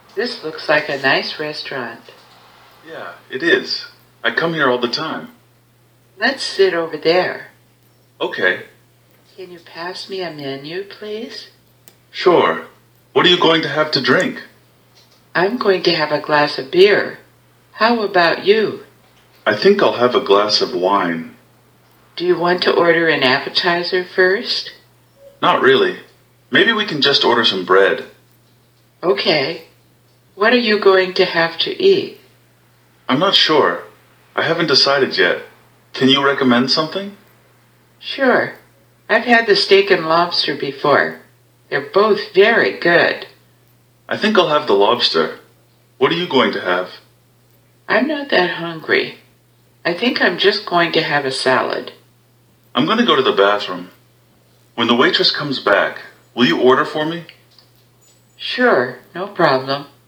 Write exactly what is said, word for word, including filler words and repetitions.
This looks like a nice restaurant. Yeah, it is. I come here all the time. Let's sit over there. Okay, Can you pass me a menu, please? sure. What are you going to have to drink? I'm going to have a glass of beer. How about you? I think I'll have a glass of wine. Do you want to order an appetizer first? Not really. Maybe we can just order some bread. Okay. What are you going to have to eat? I'm not sure. I haven't decided yet. Can you recommend something? Sure. I've had the steak and lobster before. They're both very good. I think I'll have the lobster. What are you going to have? I'm not that hungry. I think I'm just going to have a salad. I'm going to go to the bathroom. When the waitress comes back, will you order for me? Sure, no problem.